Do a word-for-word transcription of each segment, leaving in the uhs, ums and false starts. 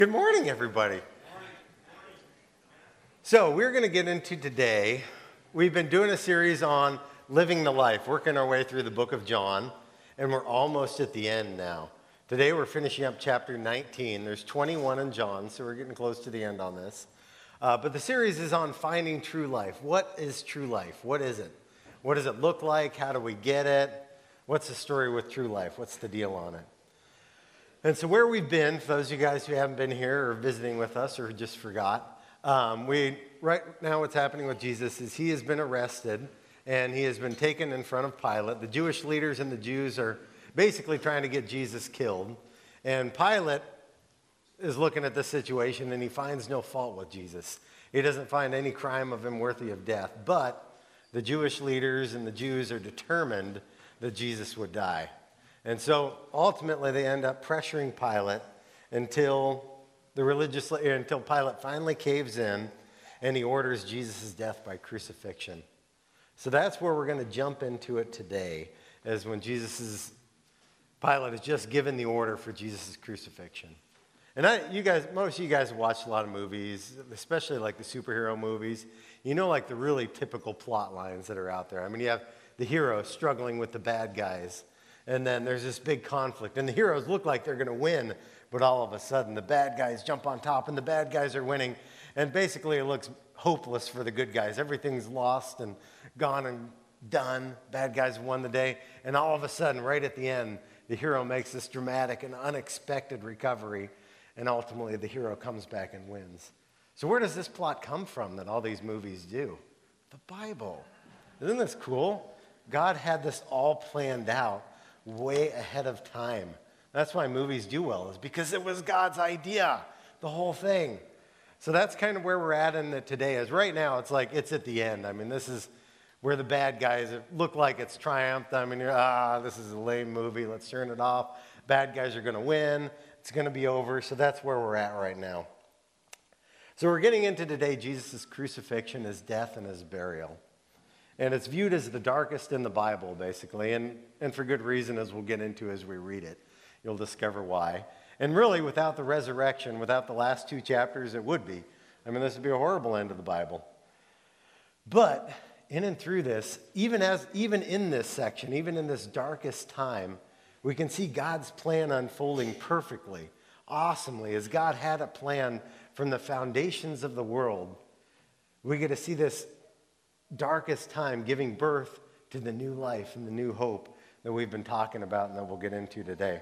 Good morning, everybody. So we're going to get into today, we've been doing a series on living the life, working our way through the book of John, and we're almost at the end now. Today we're finishing up chapter nineteen. There's twenty-one in John, so we're getting close to the end on this. Uh, but the series is on finding true life. What is true life? What is it? What does it look like? How do we get it? What's the story with true life? What's the deal on it? And so where we've been, for those of you guys who haven't been here or visiting with us or just forgot, um, we right now what's happening with Jesus is he has been arrested and he has been taken in front of Pilate. The Jewish leaders and the Jews are basically trying to get Jesus killed. And Pilate is looking at the situation and he finds no fault with Jesus. He doesn't find any crime of him worthy of death. But the Jewish leaders and the Jews are determined that Jesus would die. And so ultimately they end up pressuring Pilate until the religious until Pilate finally caves in and he orders Jesus' death by crucifixion. So that's where we're going to jump into it today, as when Jesus' Pilate has just given the order for Jesus' crucifixion. And I, you guys, most of you guys have watched a lot of movies, especially like the superhero movies. You know, like the really typical plot lines that are out there. I mean, you have the hero struggling with the bad guys. And then there's this big conflict. And the heroes look like they're going to win, but all of a sudden the bad guys jump on top and the bad guys are winning. And basically it looks hopeless for the good guys. Everything's lost and gone and done. Bad guys won the day. And all of a sudden, right at the end, the hero makes this dramatic and unexpected recovery. And ultimately the hero comes back and wins. So where does this plot come from that all these movies do? The Bible. Isn't this cool? God had this all planned out way ahead of time. That's why movies do well, is because it was God's idea, the whole thing. So that's kind of where we're at in it today. Is right now, it's like it's at the end. I mean, this is where the bad guys look like it's triumphed. I mean, you're, ah, this is a lame movie. Let's turn it off. Bad guys are going to win. It's going to be over. So that's where we're at right now. So we're getting into today Jesus' crucifixion, his death, and his burial. And it's viewed as the darkest in the Bible, basically, and, and for good reason, as we'll get into as we read it. You'll discover why. And really, without the resurrection, without the last two chapters, it would be. I mean, this would be a horrible end of the Bible. But in and through this, even as even in this section, even in this darkest time, we can see God's plan unfolding perfectly, awesomely, as God had a plan from the foundations of the world. We get to see this darkest time giving birth to the new life and the new hope that we've been talking about and that we'll get into today.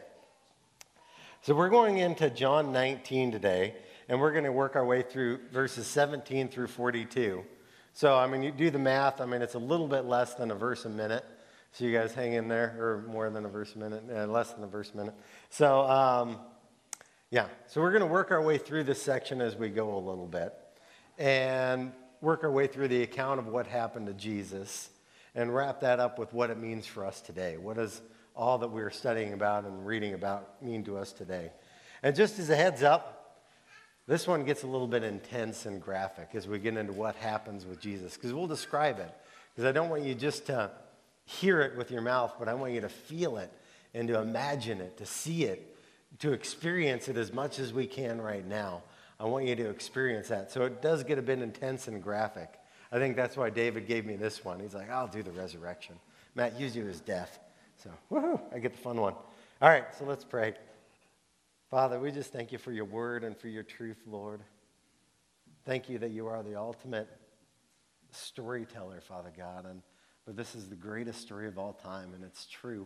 So we're going into John nineteen today, and we're going to work our way through verses seventeen through forty-two. So, I mean, you do the math. I mean, it's a little bit less than a verse a minute. So you guys hang in there, or more than a verse a minute, uh, less than a verse a minute. So, um, yeah. So we're going to work our way through this section as we go a little bit. And work our way through the account of what happened to Jesus and wrap that up with what it means for us today. What does all that we're studying about and reading about mean to us today? And just as a heads up, this one gets a little bit intense and graphic as we get into what happens with Jesus, because we'll describe it. Because I don't want you just to hear it with your mouth, but I want you to feel it and to imagine it, to see it, to experience it as much as we can right now. I want you to experience that. So it does get a bit intense and graphic. I think that's why David gave me this one. He's like, I'll do the resurrection. Matt, you do his death. So, woohoo, I get the fun one. All right, so let's pray. Father, we just thank you for your word and for your truth, Lord. Thank you that you are the ultimate storyteller, Father God. And but this is the greatest story of all time, and it's true.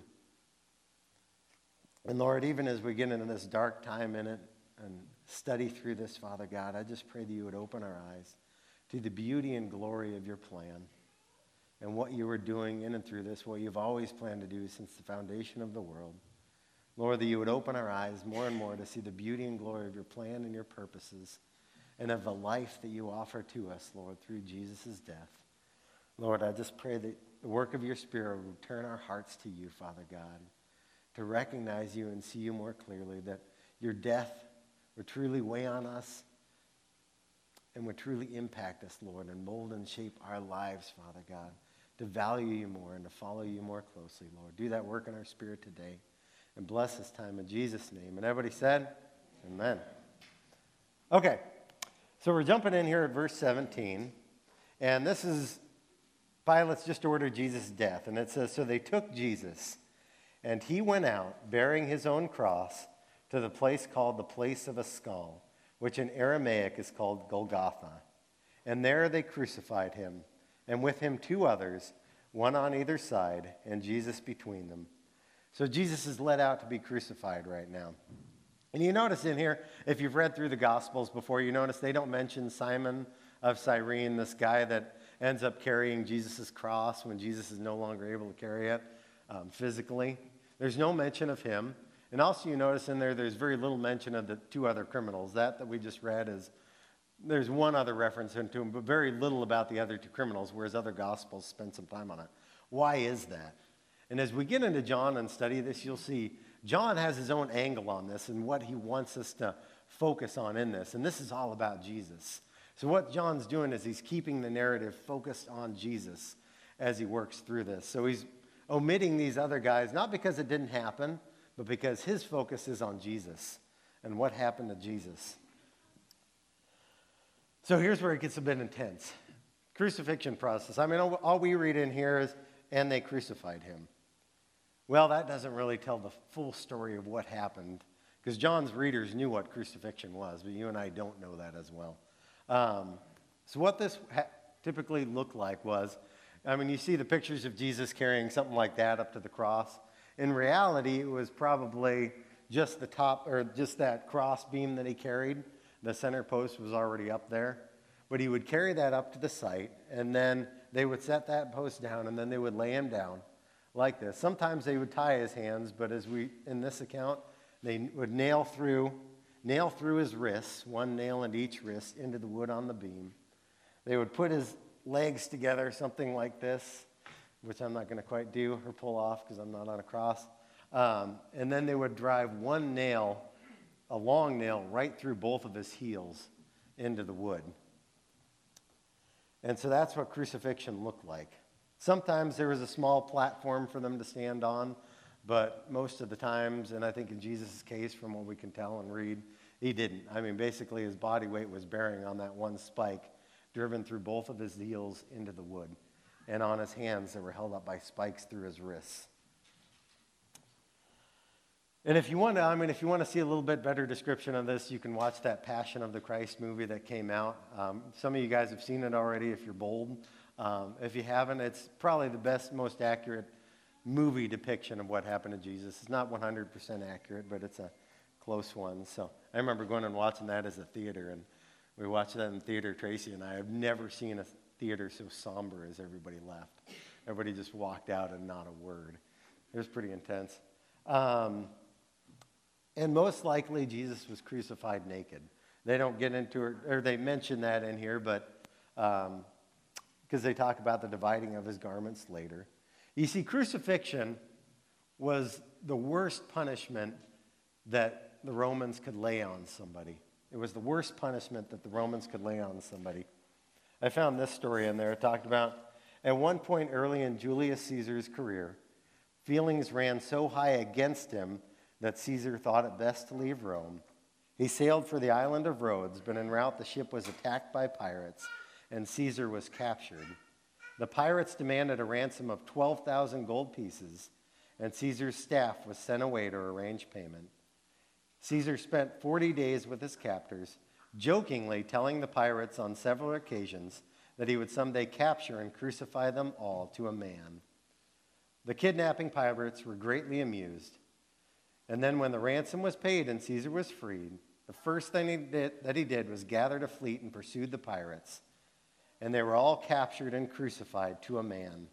And Lord, even as we get into this dark time in it, and study through this, Father God, I just pray that you would open our eyes to the beauty and glory of your plan and what you were doing in and through this, what you've always planned to do since the foundation of the world. Lord, that you would open our eyes more and more to see the beauty and glory of your plan and your purposes and of the life that you offer to us, Lord, through Jesus' death. Lord, I just pray that the work of your Spirit would turn our hearts to you, Father God, to recognize you and see you more clearly, that your death would truly weigh on us and would truly impact us, Lord, and mold and shape our lives, Father God, to value you more and to follow you more closely, Lord. Do that work in our spirit today and bless this time in Jesus' name. And everybody said, amen. Okay, so we're jumping in here at verse seventeen, and this is Pilate's just ordered Jesus' death, and it says, so they took Jesus, and he went out, bearing his own cross, to the place called the place of a skull, which in Aramaic is called Golgotha. And there they crucified him, and with him two others, one on either side, and Jesus between them. So Jesus is led out to be crucified right now. And you notice in here, if you've read through the Gospels before, you notice they don't mention Simon of Cyrene, this guy that ends up carrying Jesus' cross when Jesus is no longer able to carry it um, physically. There's no mention of him. And also you notice in there, there's very little mention of the two other criminals. That that we just read is, there's one other reference into him, but very little about the other two criminals, whereas other Gospels spend some time on it. Why is that? And as we get into John and study this, you'll see John has his own angle on this and what he wants us to focus on in this. And this is all about Jesus. So what John's doing is he's keeping the narrative focused on Jesus as he works through this. So he's omitting these other guys, not because it didn't happen, but because his focus is on Jesus and what happened to Jesus. So here's where it gets a bit intense. Crucifixion process. I mean, all, all we read in here is, and they crucified him. Well, that doesn't really tell the full story of what happened, because John's readers knew what crucifixion was, but you and I don't know that as well. Um, so what this ha- typically looked like was, I mean, you see the pictures of Jesus carrying something like that up to the cross. In reality, it was probably just the top, or just that cross beam that he carried. The center post was already up there. But he would carry that up to the site, and then they would set that post down, and then they would lay him down like this. Sometimes they would tie his hands, but as we, in this account, they would nail through nail through his wrists, one nail in each wrist, into the wood on the beam. They would put his legs together, something like this, which I'm not going to quite do or pull off because I'm not on a cross. Um, and then they would drive one nail, a long nail, right through both of his heels into the wood. And so that's what crucifixion looked like. Sometimes there was a small platform for them to stand on, but most of the times, and I think in Jesus' case, from what we can tell and read, he didn't. I mean, basically his body weight was bearing on that one spike, driven through both of his heels into the wood, and on his hands that were held up by spikes through his wrists. And if you want to, I mean, if you want to see a little bit better description of this, you can watch that Passion of the Christ movie that came out. Um, some of you guys have seen it already if you're bold. Um, if you haven't, it's probably the best, most accurate movie depiction of what happened to Jesus. It's not one hundred percent accurate, but it's a close one. So I remember going and watching that as a theater, and we watched that in theater, Tracy and I. I've never seen a theater so somber as everybody left. Everybody just walked out and not a word. It was pretty intense. Um, and most likely, Jesus was crucified naked. They don't get into it, or they mention that in here, but because um, they talk about the dividing of his garments later. You see, crucifixion was the worst punishment that the Romans could lay on somebody. It was the worst punishment that the Romans could lay on somebody. I found this story in there. It talked about, at one point early in Julius Caesar's career, feelings ran so high against him that Caesar thought it best to leave Rome. He sailed for the island of Rhodes, but en route the ship was attacked by pirates, and Caesar was captured. The pirates demanded a ransom of twelve thousand gold pieces, and Caesar's staff was sent away to arrange payment. Caesar spent forty days with his captors, jokingly telling the pirates on several occasions that he would someday capture and crucify them all to a man. The kidnapping pirates were greatly amused, and then when the ransom was paid and Caesar was freed, the first thing he did, that he did was gathered a fleet and pursued the pirates, and they were all captured and crucified to a man.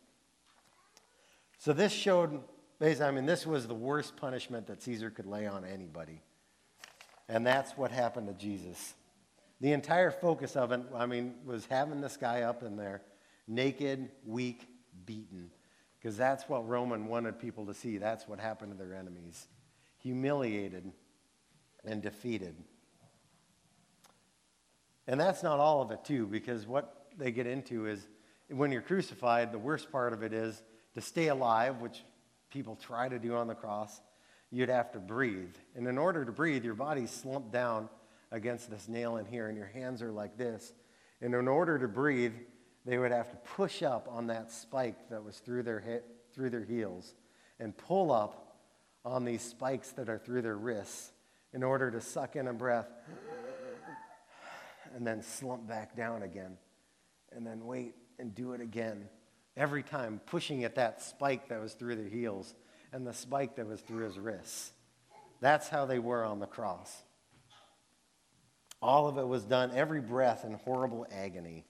So this showed, basically, I mean, this was the worst punishment that Caesar could lay on anybody. And that's what happened to Jesus. The entire focus of it, I mean, was having this guy up in there, naked, weak, beaten. Because that's what Roman wanted people to see. That's what happened to their enemies. Humiliated and defeated. And that's not all of it, too, because what they get into is when you're crucified, the worst part of it is to stay alive, which people try to do on the cross, you'd have to breathe. And in order to breathe, your body's slumped down against this nail in here, and your hands are like this. And in order to breathe, they would have to push up on that spike that was through their he- through their heels and pull up on these spikes that are through their wrists in order to suck in a breath and then slump back down again and then wait and do it again. Every time pushing at that spike that was through their heels and the spike that was through his wrists. That's how they were on the cross. All of it was done, every breath, in horrible agony.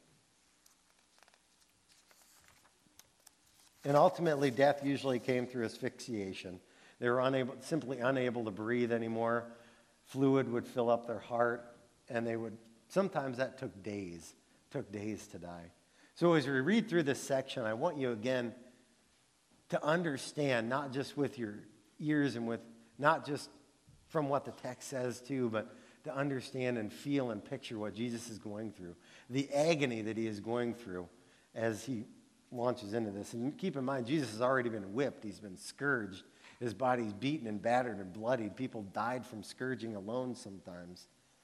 And ultimately, death usually came through asphyxiation. They were unable, simply unable to breathe anymore. Fluid would fill up their heart, and they would, sometimes that took days, took days to die. So as we read through this section, I want you again to understand, not just with your ears and with, not just from what the text says too, but to understand and feel and picture what Jesus is going through, the agony that he is going through as he launches into this. And keep in mind, Jesus has already been whipped. He's been scourged. His body's beaten and battered and bloodied. People died from scourging alone sometimes.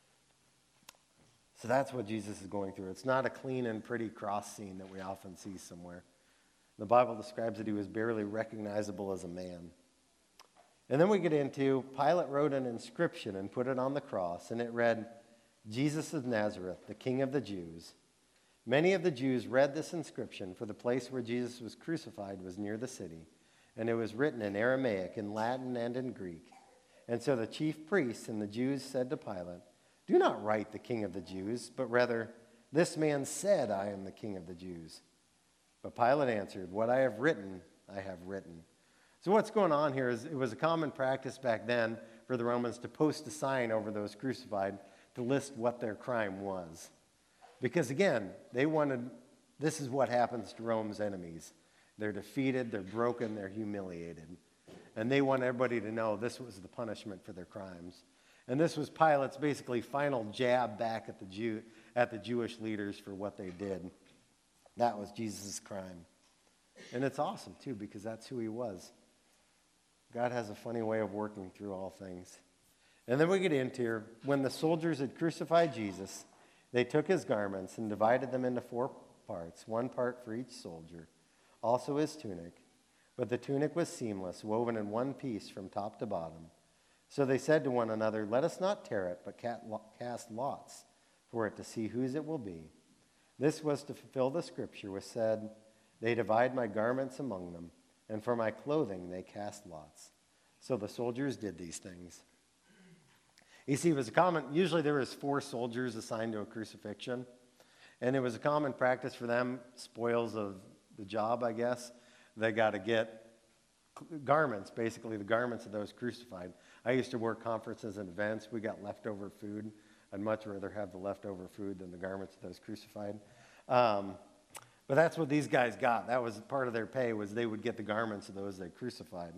So that's what Jesus is going through. It's not a clean and pretty cross scene that we often see somewhere. The Bible describes that he was barely recognizable as a man. And then we get into, Pilate wrote an inscription and put it on the cross, and it read, Jesus of Nazareth, the King of the Jews. Many of the Jews read this inscription, for the place where Jesus was crucified was near the city, and it was written in Aramaic, in Latin, and in Greek. And so the chief priests and the Jews said to Pilate, do not write the King of the Jews, but rather, this man said, I am the King of the Jews. But Pilate answered, what I have written, I have written. So what's going on here is it was a common practice back then for the Romans to post a sign over those crucified to list what their crime was. Because again, they wanted, this is what happens to Rome's enemies. They're defeated, they're broken, they're humiliated. And they want everybody to know this was the punishment for their crimes. And this was Pilate's basically final jab back at the Jew, at the Jewish leaders for what they did. That was Jesus' crime. And it's awesome too, because that's who he was. God has a funny way of working through all things. And then we get into here, when the soldiers had crucified Jesus, they took his garments and divided them into four parts, one part for each soldier, also his tunic. But the tunic was seamless, woven in one piece from top to bottom. So they said to one another, let us not tear it, but cast lots for it to see whose it will be. This was to fulfill the scripture which said, they divide my garments among them, and for my clothing they cast lots. So the soldiers did these things. You see, it was a common, usually there was four soldiers assigned to a crucifixion, and it was a common practice for them, spoils of the job, I guess, they got to get garments, basically the garments of those crucified. I used to work conferences and events. We got leftover food. I'd much rather have the leftover food than the garments of those crucified. Um, but that's what these guys got. That was part of their pay, was they would get the garments of those they crucified.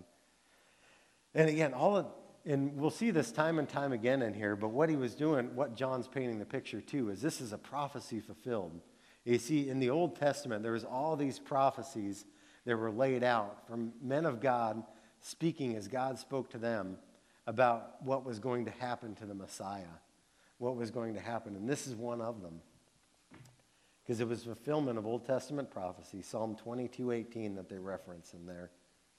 And again, all of, and we'll see this time and time again in here, but what he was doing, what John's painting the picture too, is this is a prophecy fulfilled. You see, in the Old Testament, there was all these prophecies that were laid out from men of God speaking as God spoke to them about what was going to happen to the Messiah, what was going to happen. And this is one of them, because it was fulfillment of Old Testament prophecy, Psalm twenty-two eighteen that they reference in there.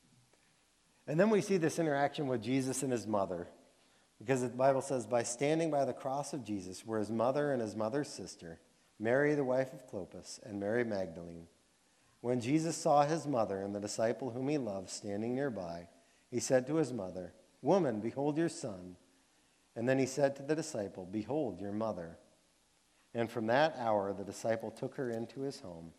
And then we see this interaction with Jesus and his mother, because the Bible says, by standing by the cross of Jesus were his mother and his mother's sister, Mary the wife of Clopas, and Mary Magdalene. When Jesus saw his mother and the disciple whom he loved standing nearby, he said to his mother, woman, behold your son. And then he said to the disciple, behold your mother. And from that hour, the disciple took her into his home.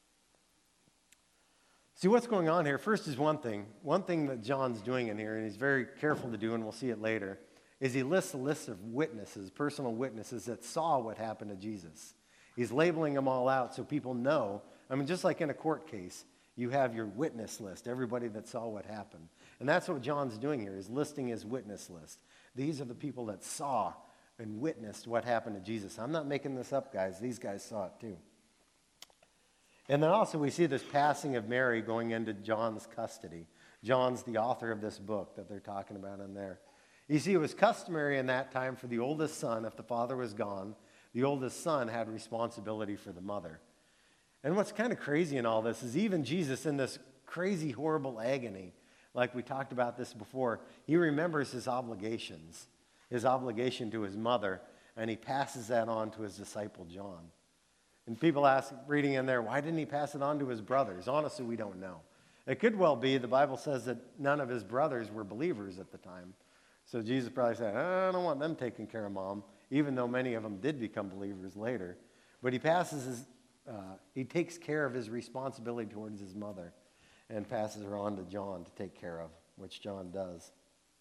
See, what's going on here, first is one thing. One thing that John's doing in here, and he's very careful to do, and we'll see it later, is he lists a list of witnesses, personal witnesses that saw what happened to Jesus. He's labeling them all out so people know. I mean, just like in a court case, you have your witness list, everybody that saw what happened. And that's what John's doing here, is listing his witness list. These are the people that saw and witnessed what happened to Jesus. I'm not making this up, guys. These guys saw it too. And then also we see this passing of Mary going into John's custody. John's the author of this book that they're talking about in there. You see, it was customary in that time for the oldest son, if the father was gone, the oldest son had responsibility for the mother. And what's kind of crazy in all this is even Jesus, in this crazy, horrible agony, like we talked about this before, he remembers his obligations, his obligation to his mother, and he passes that on to his disciple John. And people ask, reading in there, why didn't he pass it on to his brothers? Honestly, we don't know. It could well be, the Bible says that none of his brothers were believers at the time. So Jesus probably said, I don't want them taking care of mom, even though many of them did become believers later. But he passes his, uh, he takes care of his responsibility towards his mother and passes her on to John to take care of, which John does.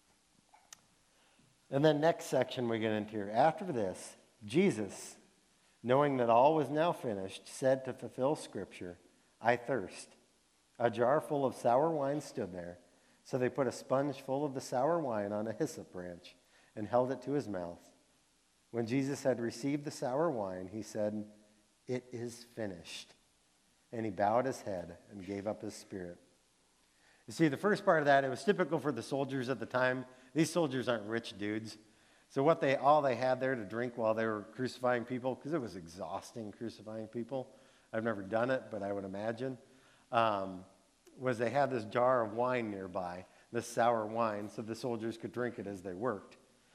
And then next section we get into here. After this, Jesus, knowing that all was now finished, said to fulfill Scripture, I thirst. A jar full of sour wine stood there. So they put a sponge full of the sour wine on a hyssop branch and held it to his mouth. When Jesus had received the sour wine, he said, it is finished. And he bowed his head and gave up his spirit. You see, the first part of that, it was typical for the soldiers at the time. These soldiers aren't rich dudes. So what they all they had there to drink while they were crucifying people, because it was exhausting crucifying people. I've never done it, but I would imagine. Um, was they had this jar of wine nearby, this sour wine, so the soldiers could drink it as they worked.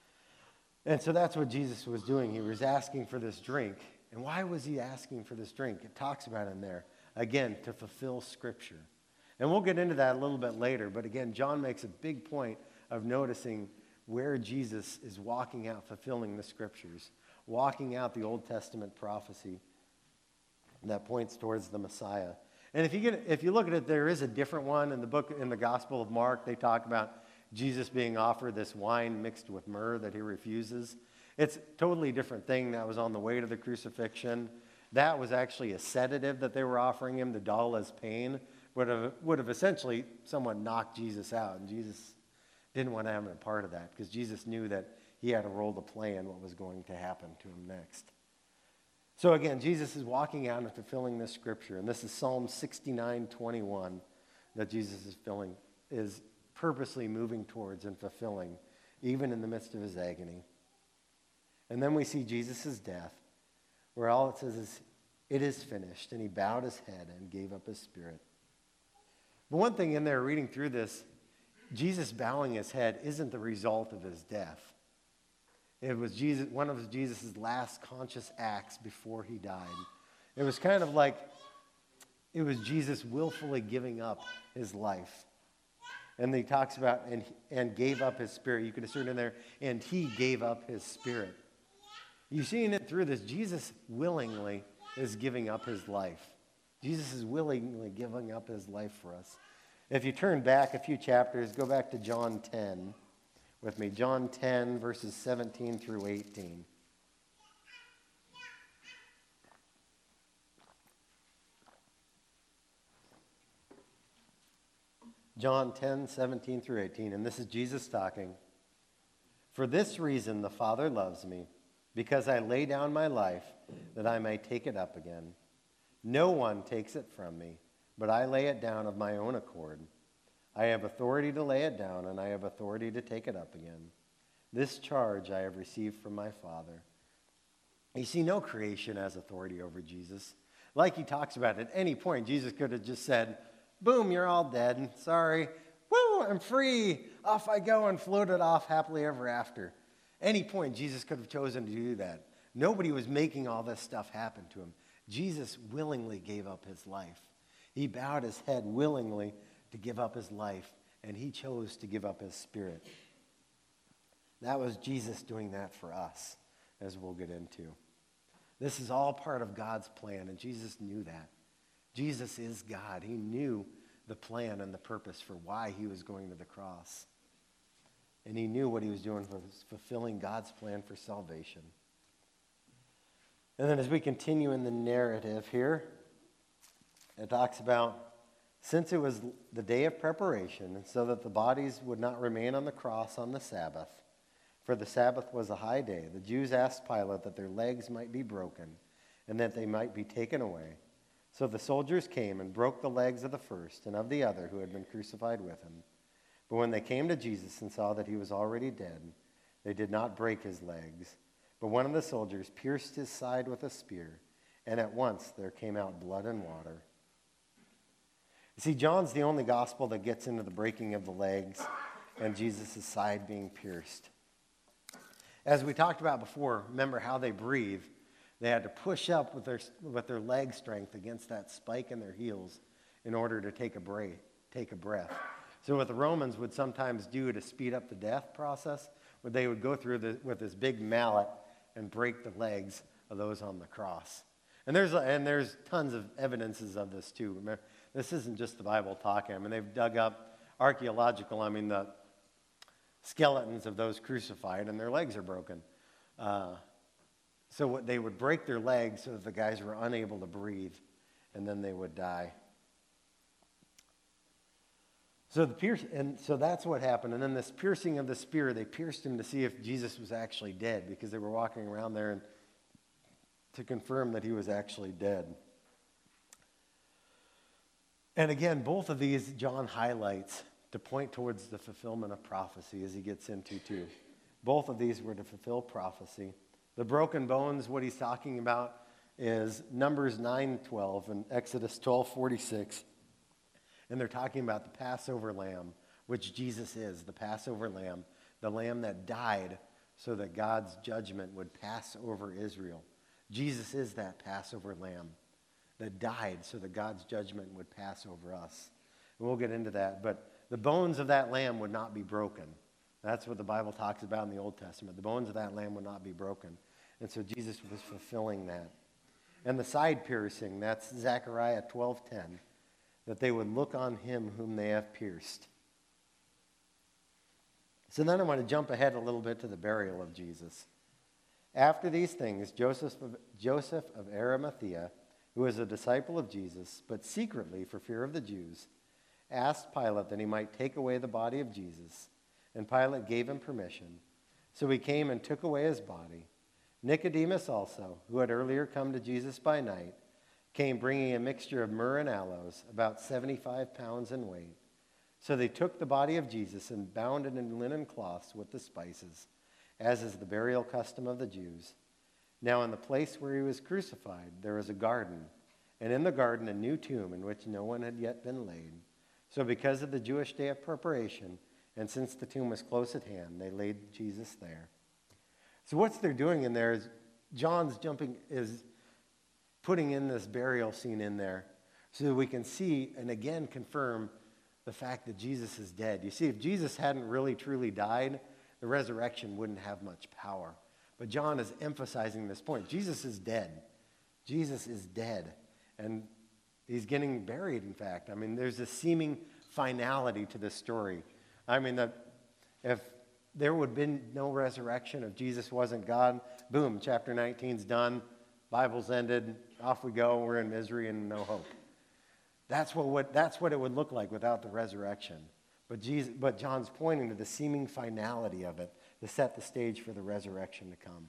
And so that's what Jesus was doing. He was asking for this drink. And why was he asking for this drink? It talks about it in there. Again, to fulfill Scripture. And we'll get into that a little bit later. But again, John makes a big point of noticing where Jesus is walking out, fulfilling the Scriptures, walking out the Old Testament prophecy that points towards the Messiah. And if you get, if you look at it, there is a different one in the book, in the Gospel of Mark. They talk about Jesus being offered this wine mixed with myrrh that he refuses. It's a totally different thing that was on the way to the crucifixion. That was actually a sedative that they were offering him to dull his pain, would have, would have essentially somewhat knocked Jesus out. And Jesus didn't want to have a part of that because Jesus knew that he had a role to play in what was going to happen to him next. So again, Jesus is walking out and fulfilling this scripture, and this is Psalm sixty-nine twenty-one that Jesus is filling, is purposely moving towards and fulfilling, even in the midst of his agony. And then we see Jesus' death, where all it says is, it is finished, and he bowed his head and gave up his spirit. But one thing in there, reading through this, Jesus bowing his head isn't the result of his death. It was Jesus, one of Jesus' last conscious acts before he died. It was kind of like, it was Jesus willfully giving up his life. And he talks about, and, and gave up his spirit. You could insert in there, and he gave up his spirit. You're seeing it through this. Jesus willingly is giving up his life. Jesus is willingly giving up his life for us. If you turn back a few chapters, go back to John ten with me. John ten, verses seventeen through eighteen. John ten, seventeen through eighteen, and this is Jesus talking. For this reason the Father loves me, because I lay down my life that I may take it up again. No one takes it from me, but I lay it down of my own accord. I have authority to lay it down, and I have authority to take it up again. This charge I have received from my Father. You see, no creation has authority over Jesus. Like he talks about, at any point, Jesus could have just said, boom, you're all dead. Sorry. Woo, I'm free. Off I go, and floated off happily ever after. Any point, Jesus could have chosen to do that. Nobody was making all this stuff happen to him. Jesus willingly gave up his life. He bowed his head willingly to give up his life, and he chose to give up his spirit. That was Jesus doing that for us, as we'll get into. This is all part of God's plan, and Jesus knew that. Jesus is God. He knew the plan and the purpose for why he was going to the cross. And he knew what he was doing was fulfilling God's plan for salvation. And then as we continue in the narrative here, it talks about, since it was the day of preparation, and so that the bodies would not remain on the cross on the Sabbath, for the Sabbath was a high day, the Jews asked Pilate that their legs might be broken and that they might be taken away. So the soldiers came and broke the legs of the first and of the other who had been crucified with him. But when they came to Jesus and saw that he was already dead, They did not break his legs, but one of the soldiers pierced his side with a spear, and at once there came out blood and water. You see, John's the only gospel that gets into the breaking of the legs and Jesus' side being pierced. As we talked about before, remember how they breathe. They had to push up with their, with their leg strength against that spike in their heels in order to take a breath, take a breath. So what the Romans would sometimes do to speed up the death process, where they would go through the, with this big mallet and break the legs of those on the cross. And there's and there's tons of evidences of this too. Remember, this isn't just the Bible talking. I mean, they've dug up archaeological, I mean, the skeletons of those crucified, and their legs are broken. Uh, so what, they would break their legs so that the guys were unable to breathe, and then they would die. So the pierce, and so that's what happened. And then this piercing of the spear, they pierced him to see if Jesus was actually dead, because they were walking around there and to confirm that he was actually dead. And again, both of these John highlights to point towards the fulfillment of prophecy as he gets into too. Both of these were to fulfill prophecy. The broken bones, what he's talking about is Numbers nine twelve and Exodus twelve forty-six. And they're talking about the Passover lamb, which Jesus is, the Passover lamb, the lamb that died so that God's judgment would pass over Israel. Jesus is that Passover lamb that died so that God's judgment would pass over us. And we'll get into that. But the bones of that lamb would not be broken. That's what the Bible talks about in the Old Testament. The bones of that lamb would not be broken. And so Jesus was fulfilling that. And the side piercing, that's Zechariah twelve ten, that they would look on him whom they have pierced. So then I want to jump ahead a little bit to the burial of Jesus. After these things, Joseph of, Joseph of Arimathea, who was a disciple of Jesus, but secretly for fear of the Jews, asked Pilate that he might take away the body of Jesus. And Pilate gave him permission. So he came and took away his body. Nicodemus also, who had earlier come to Jesus by night, came bringing a mixture of myrrh and aloes, about seventy-five pounds in weight. So they took the body of Jesus and bound it in linen cloths with the spices, as is the burial custom of the Jews. Now in the place where he was crucified, there was a garden, and in the garden a new tomb in which no one had yet been laid. So because of the Jewish day of preparation, and since the tomb was close at hand, they laid Jesus there. So what they're doing in there is John's jumping, is putting in this burial scene in there so that we can see and again confirm the fact that Jesus is dead. You see, if Jesus hadn't really truly died, the resurrection wouldn't have much power. But John is emphasizing this point. Jesus is dead. Jesus is dead. And he's getting buried, in fact. I mean, there's a seeming finality to this story. I mean, that if there would have been no resurrection, if Jesus wasn't God, boom, chapter nineteen's done, Bible's ended, off we go, we're in misery and no hope. That's what, what, that's what it would look like without the resurrection. But, Jesus, but John's pointing to the seeming finality of it to set the stage for the resurrection to come.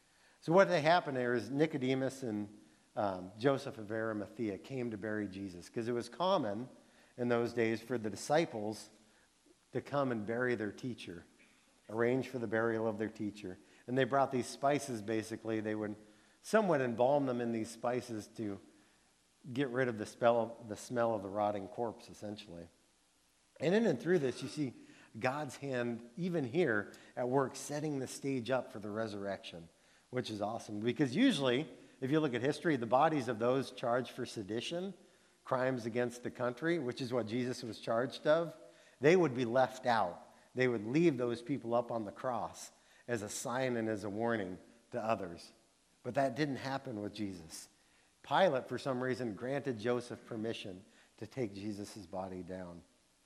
So what had happened there is Nicodemus and um, Joseph of Arimathea came to bury Jesus, because it was common in those days for the disciples to come and bury their teacher, arrange for the burial of their teacher. And they brought these spices, basically. They would somewhat embalm them in these spices to get rid of the smell, the smell of the rotting corpse, essentially. And in and through this, you see God's hand, even here, at work, setting the stage up for the resurrection, which is awesome. Because usually, if you look at history, the bodies of those charged for sedition, crimes against the country, which is what Jesus was charged of, they would be left out. They would leave those people up on the cross as a sign and as a warning to others. But that didn't happen with Jesus. Pilate, for some reason, granted Joseph permission to take Jesus' body down.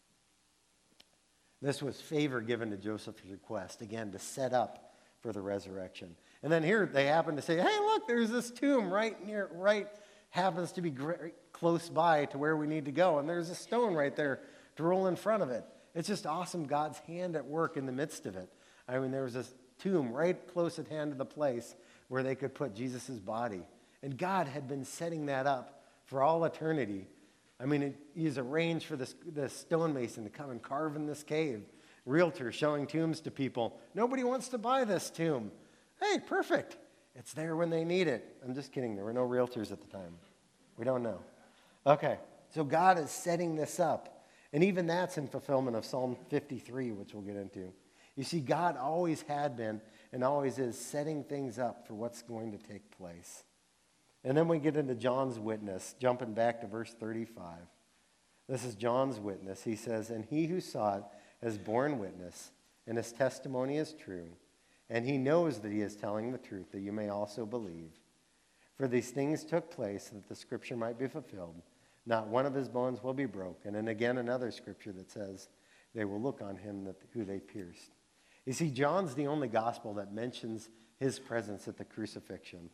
This was favor given to Joseph's request, again, to set up for the resurrection. And then here they happen to say, hey, look, there's this tomb right near, right, happens to be great, close by to where we need to go. And there's a stone right there to roll in front of it. It's just awesome, God's hand at work in the midst of it. I mean, there was this tomb right close at hand to the place where they could put Jesus' body. And God had been setting that up for all eternity. I mean, it, he's arranged for this, this stonemason to come and carve in this cave realtors showing tombs to people. Nobody wants to buy this tomb. Hey, perfect. It's there when they need it. I'm just kidding. There were no realtors at the time. We don't know. Okay, so God is setting this up. And even that's in fulfillment of Psalm fifty-three, which we'll get into. You see, God always had been and always is setting things up for what's going to take place. And then we get into John's witness, jumping back to verse thirty-five. This is John's witness. He says, "And he who saw it has borne witness, and his testimony is true. And he knows that he is telling the truth, that you may also believe. For these things took place that the scripture might be fulfilled. Not one of his bones will be broken." And again, another scripture that says, "They will look on him that, who they pierced." You see, John's the only gospel that mentions his presence at the crucifixion.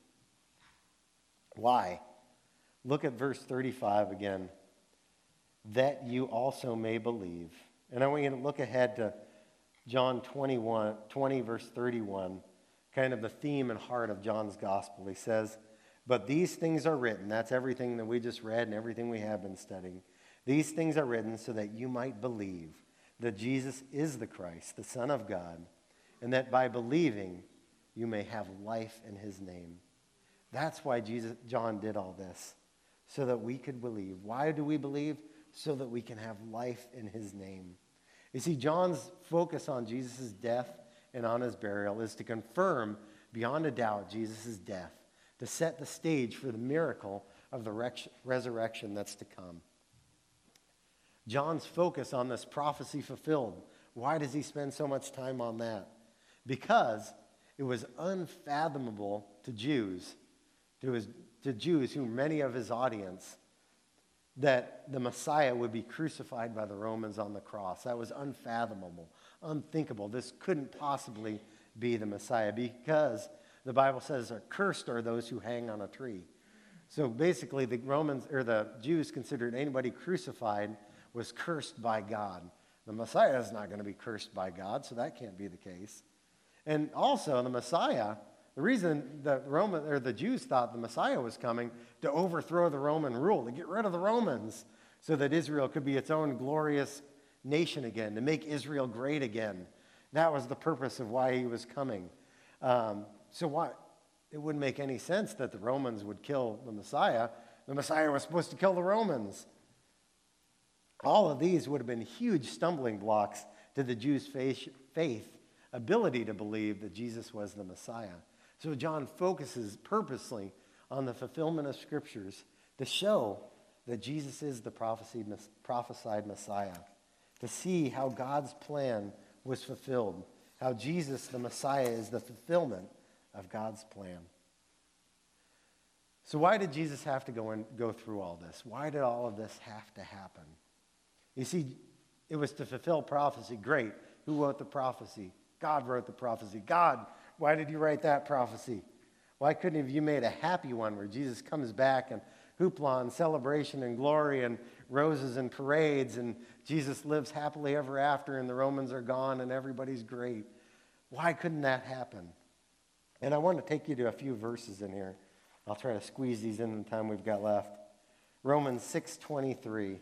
Why? Look at verse thirty-five again. "That you also may believe." And I want you to look ahead to John twenty-one, twenty, verse thirty-one, kind of the theme and heart of John's gospel. He says, "But these things are written," that's everything that we just read and everything we have been studying. "These things are written so that you might believe that Jesus is the Christ, the Son of God, and that by believing you may have life in his name." That's why Jesus, John did all this, so that we could believe. Why do we believe? So that we can have life in his name. You see, John's focus on Jesus' death and on his burial is to confirm beyond a doubt Jesus' death, to set the stage for the miracle of the res- resurrection that's to come. John's focus on this prophecy fulfilled. Why does he spend so much time on that? Because it was unfathomable to Jews, to, his, to Jews who many of his audience, that the Messiah would be crucified by the Romans on the cross. That was unfathomable, unthinkable. This couldn't possibly be the Messiah, because the Bible says, "Cursed are those who hang on a tree." So basically, the Romans or the Jews considered anybody crucified was cursed by God. The Messiah is not going to be cursed by God, so that can't be the case. And also, the Messiah, the reason the Roman or the Jews thought the Messiah was coming to overthrow the Roman rule, to get rid of the Romans, so that Israel could be its own glorious nation again, to make Israel great again. That was the purpose of why he was coming. Um, so why? It wouldn't make any sense that the Romans would kill the Messiah. The Messiah was supposed to kill the Romans. All of these would have been huge stumbling blocks to the Jews' faith, faith, ability to believe that Jesus was the Messiah. So John focuses purposely on the fulfillment of scriptures to show that Jesus is the prophesied, prophesied Messiah, to see how God's plan was fulfilled, how Jesus, the Messiah, is the fulfillment of God's plan. So why did Jesus have to go and go through all this? Why did all of this have to happen? You see, it was to fulfill prophecy. Great. Who wrote the prophecy? God wrote the prophecy. God, why did you write that prophecy? Why couldn't have you made a happy one where Jesus comes back and hoopla and celebration and glory and roses and parades and Jesus lives happily ever after and the Romans are gone and everybody's great? Why couldn't that happen? And I want to take you to a few verses in here. I'll try to squeeze these in the time we've got left. Romans six twenty-three.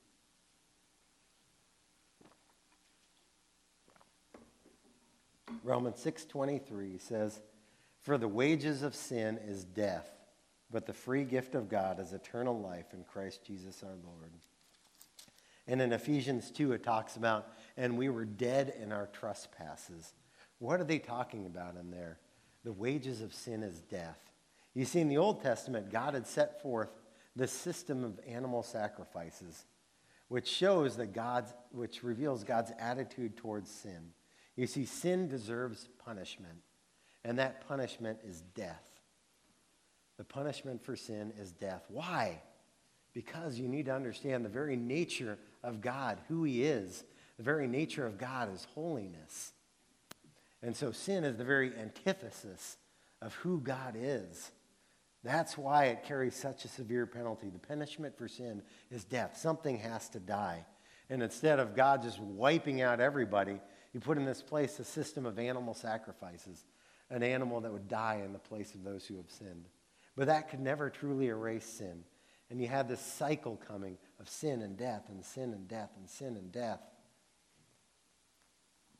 Romans six twenty-three says, "For the wages of sin is death, but the free gift of God is eternal life in Christ Jesus our Lord." And in Ephesians two, it talks about, "And we were dead in our trespasses." What are they talking about in there? The wages of sin is death. You see, in the Old Testament, God had set forth the system of animal sacrifices, which shows that God's, which reveals God's attitude towards sin. You see, sin deserves punishment, and that punishment is death. The punishment for sin is death. Why? Because you need to understand the very nature of God, who he is. The very nature of God is holiness. And so sin is the very antithesis of who God is. That's why it carries such a severe penalty. The punishment for sin is death. Something has to die. And instead of God just wiping out everybody, he put in this place a system of animal sacrifices, an animal that would die in the place of those who have sinned. But that could never truly erase sin. And you have this cycle coming of sin and death and sin and death and sin and death.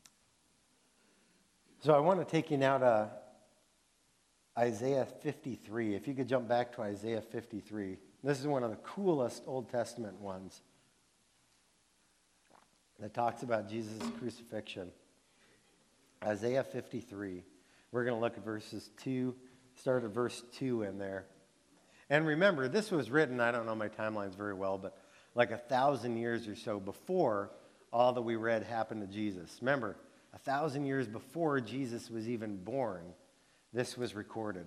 So I want to take you now to Isaiah fifty-three. If you could jump back to Isaiah fifty-three. This is one of the coolest Old Testament ones that talks about Jesus' crucifixion. Isaiah fifty-three. We're going to look at verses two, start at verse two in there. And remember, this was written, I don't know my timelines very well, but like a thousand years or so before all that we read happened to Jesus. Remember, a thousand years before Jesus was even born, this was recorded.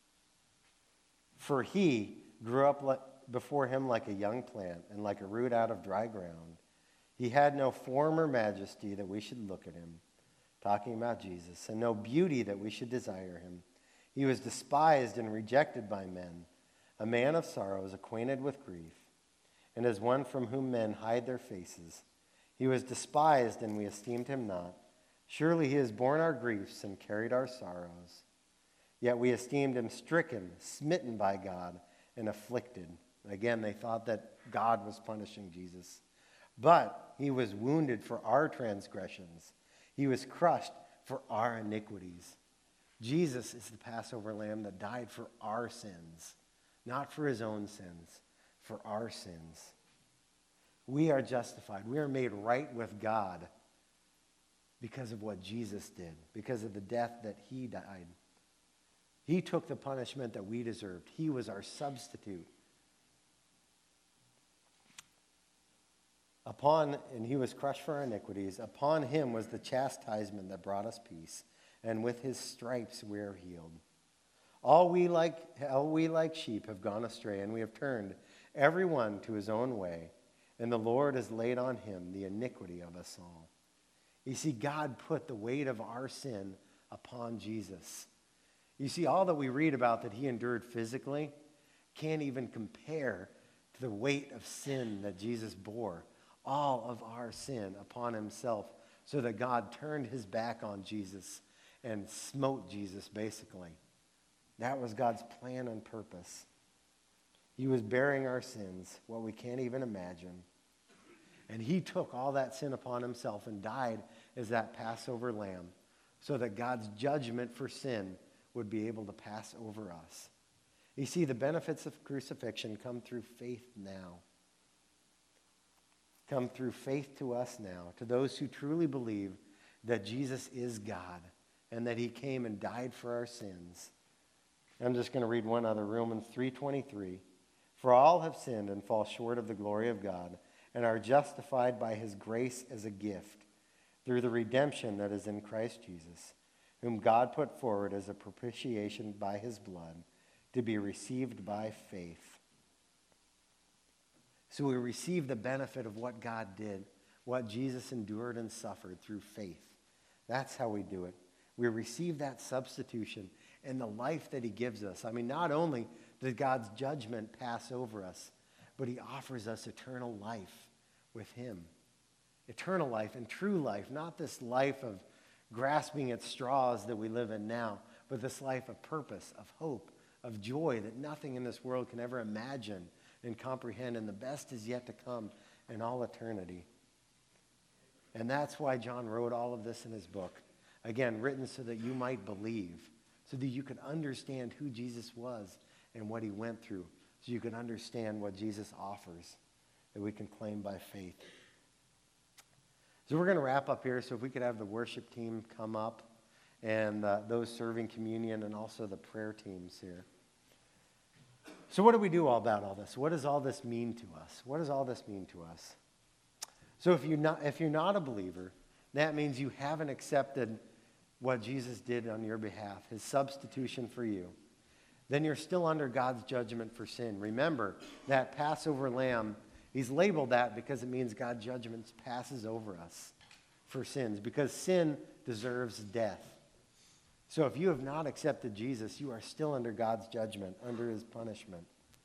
For he grew up like, before him like a young plant and like a root out of dry ground. He had no form or majesty that we should look at him, talking about Jesus, and no beauty that we should desire him. He was despised and rejected by men, a man of sorrows, acquainted with grief, and as one from whom men hide their faces. He was despised, and we esteemed him not. Surely he has borne our griefs and carried our sorrows. Yet we esteemed him stricken, smitten by God, and afflicted. Again, they thought that God was punishing Jesus. But he was wounded for our transgressions. He was crushed for our iniquities. Jesus is the Passover lamb that died for our sins, not for his own sins, for our sins. We are justified. We are made right with God because of what Jesus did, because of the death that he died. He took the punishment that we deserved. He was our substitute. Upon, and he was crushed for our iniquities. Upon him was the chastisement that brought us peace, and with his stripes we are healed. All we like, all we like sheep have gone astray, and we have turned every one to his own way, and the Lord has laid on him the iniquity of us all. You see, God put the weight of our sin upon Jesus. You see, all that we read about that he endured physically can't even compare to the weight of sin that Jesus bore. All of our sin upon himself, so that God turned his back on Jesus and smote Jesus, basically. That was God's plan and purpose. He was bearing our sins, what we can't even imagine. And he took all that sin upon himself and died as that Passover lamb, so that God's judgment for sin would be able to pass over us. You see, the benefits of crucifixion come through faith now. Come through faith to us now, to those who truly believe that Jesus is God and that he came and died for our sins. I'm just going to read one other, Romans three twenty-three. For all have sinned and fall short of the glory of God, and are justified by his grace as a gift through the redemption that is in Christ Jesus, whom God put forward as a propitiation by his blood, to be received by faith. So we receive the benefit of what God did, what Jesus endured and suffered through faith. That's how we do it. We receive that substitution and the life that he gives us. I mean, not only does God's judgment pass over us, but he offers us eternal life with him. Eternal life and true life, not this life of grasping at straws that we live in now, but this life of purpose, of hope, of joy that nothing in this world can ever imagine and comprehend, and the best is yet to come in all eternity. And that's why John wrote all of this in his book. Again, written so that you might believe, so that you could understand who Jesus was and what he went through, so you could understand what Jesus offers that we can claim by faith. So we're going to wrap up here, so if we could have the worship team come up and uh, those serving communion and also the prayer teams here. So what do we do all about all this? What does all this mean to us? What does all this mean to us? So if you're not, if you're not a believer, that means you haven't accepted what Jesus did on your behalf, his substitution for you. Then you're still under God's judgment for sin. Remember, that Passover lamb, he's labeled that because it means God's judgment passes over us for sins, because sin deserves death. So if you have not accepted Jesus, you are still under God's judgment, under his punishment.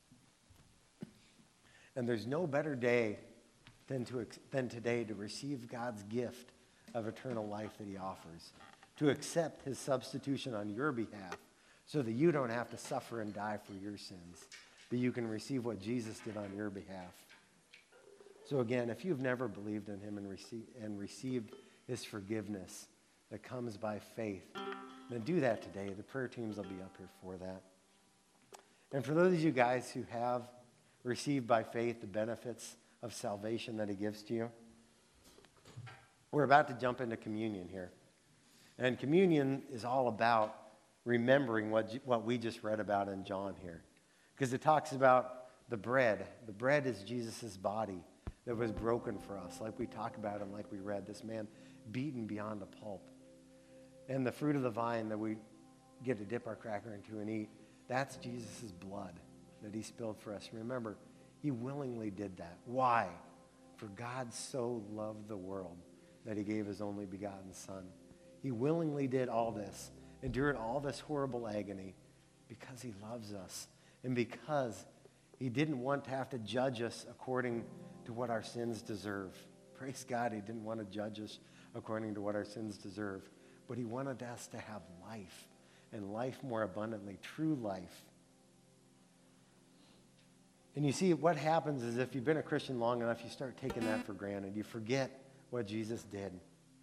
And there's no better day than, to, than today to receive God's gift of eternal life that he offers, to accept his substitution on your behalf so that you don't have to suffer and die for your sins, but you can receive what Jesus did on your behalf. So again, if you've never believed in him and, rece- and received his forgiveness, that comes by faith. Now do that today. The prayer teams will be up here for that. And for those of you guys who have received by faith the benefits of salvation that he gives to you, we're about to jump into communion here. And communion is all about remembering what, what we just read about in John here. Because it talks about the bread. The bread is Jesus' body that was broken for us, like we talk about and like we read. This man beaten beyond a pulp. And the fruit of the vine that we get to dip our cracker into and eat, that's Jesus' blood that he spilled for us. Remember, he willingly did that. Why? For God so loved the world that he gave his only begotten Son. He willingly did all this, endured all this horrible agony because he loves us and because he didn't want to have to judge us according to what our sins deserve. Praise God, he didn't want to judge us according to what our sins deserve, but he wanted us to have life and life more abundantly, true life. And you see, what happens is if you've been a Christian long enough, you start taking that for granted. You forget what Jesus did.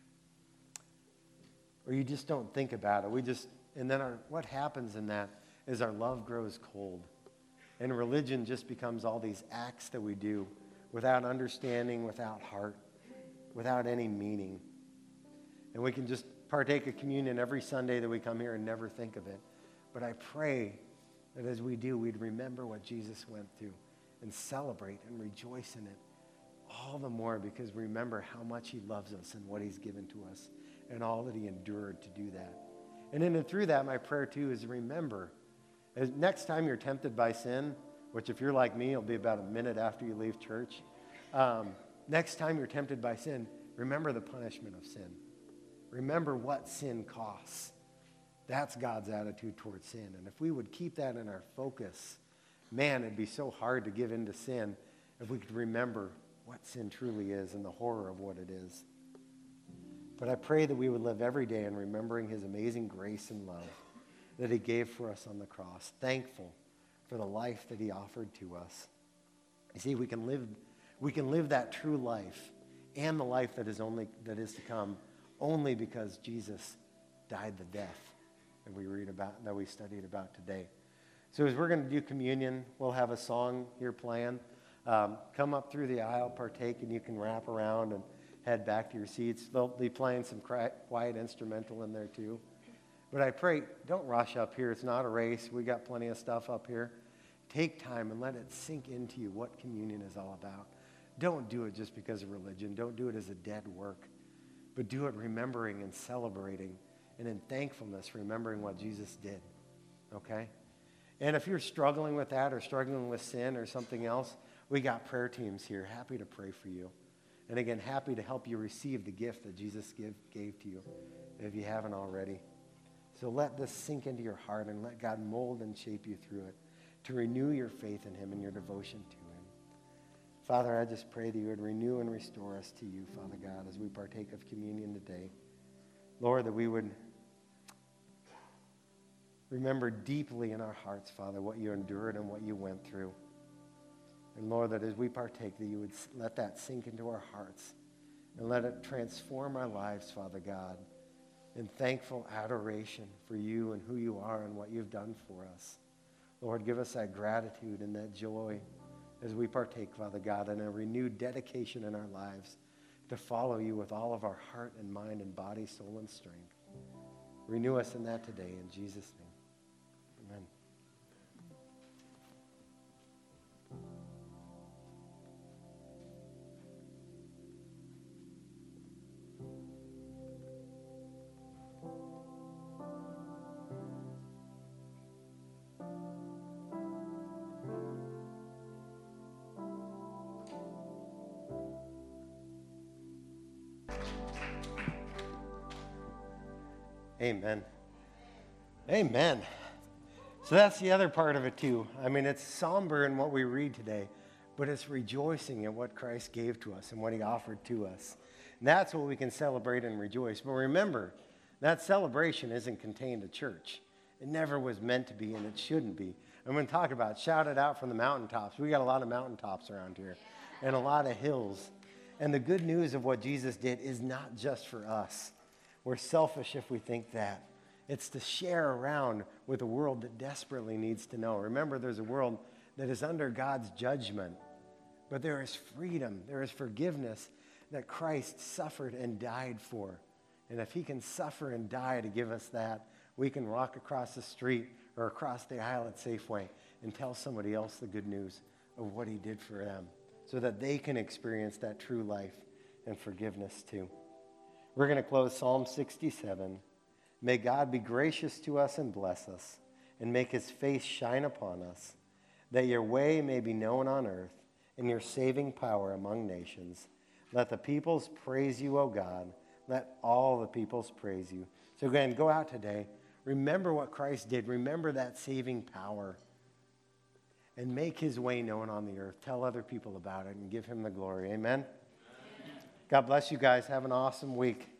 Or you just don't think about it. We just, and then our, what happens in that is our love grows cold. And religion just becomes all these acts that we do without understanding, without heart, without any meaning. And we can just partake of communion every Sunday that we come here and never think of it. But I pray that as we do, we'd remember what Jesus went through and celebrate and rejoice in it. All the more because remember how much he loves us and what he's given to us and all that he endured to do that. And then through that, my prayer too is remember, as next time you're tempted by sin, which if you're like me, it'll be about a minute after you leave church. Um, next time you're tempted by sin, remember the punishment of sin. Remember what sin costs. That's God's attitude towards sin. And if we would keep that in our focus, man, it'd be so hard to give in to sin if we could remember what sin truly is and the horror of what it is. But I pray that we would live every day in remembering his amazing grace and love that he gave for us on the cross, thankful for the life that he offered to us. You see, we can live, we can live that true life and the life that is only that is to come only because Jesus died the death that we read about, that we studied about today. So as we're going to do communion, we'll have a song here playing. Um, come up through the aisle, partake, and you can wrap around and head back to your seats. They'll be playing some quiet instrumental in there too. But I pray, don't rush up here. It's not a race. We got plenty of stuff up here. Take time and let it sink into you what communion is all about. Don't do it just because of religion. Don't do it as a dead work. But do it remembering and celebrating and in thankfulness, remembering what Jesus did. Okay? And if you're struggling with that or struggling with sin or something else, we got prayer teams here, happy to pray for you. And again, happy to help you receive the gift that Jesus give, gave to you, if you haven't already. So let this sink into your heart and let God mold and shape you through it to renew your faith in him and your devotion to him. Father, I just pray that you would renew and restore us to you, Father God, as we partake of communion today. Lord, that we would remember deeply in our hearts, Father, what you endured and what you went through. And Lord, that as we partake, that you would let that sink into our hearts and let it transform our lives, Father God, in thankful adoration for you and who you are and what you've done for us. Lord, give us that gratitude and that joy as we partake, Father God, and a renewed dedication in our lives to follow you with all of our heart and mind and body, soul, and strength. Renew us in that today, in Jesus' name. Amen. Amen. Amen. So that's the other part of it too. I mean, it's somber in what we read today, but it's rejoicing in what Christ gave to us and what he offered to us. And that's what we can celebrate and rejoice. But remember, that celebration isn't contained to church. It never was meant to be, and it shouldn't be. I'm going to talk about shout it out from the mountaintops. We got a lot of mountaintops around here and a lot of hills. And the good news of what Jesus did is not just for us, We're selfish if we think that. It's to share around with a world that desperately needs to know. Remember, there's a world that is under God's judgment, but there is freedom, there is forgiveness that Christ suffered and died for. And if he can suffer and die to give us that, we can walk across the street or across the aisle at Safeway and tell somebody else the good news of what he did for them so that they can experience that true life and forgiveness too. We're going to close Psalm sixty-seven. May God be gracious to us and bless us and make his face shine upon us, that your way may be known on earth and your saving power among nations. Let the peoples praise you, O God. Let all the peoples praise you. So again, go out today. Remember what Christ did. Remember that saving power. And make his way known on the earth. Tell other people about it and give him the glory. Amen? Amen. God bless you guys. Have an awesome week.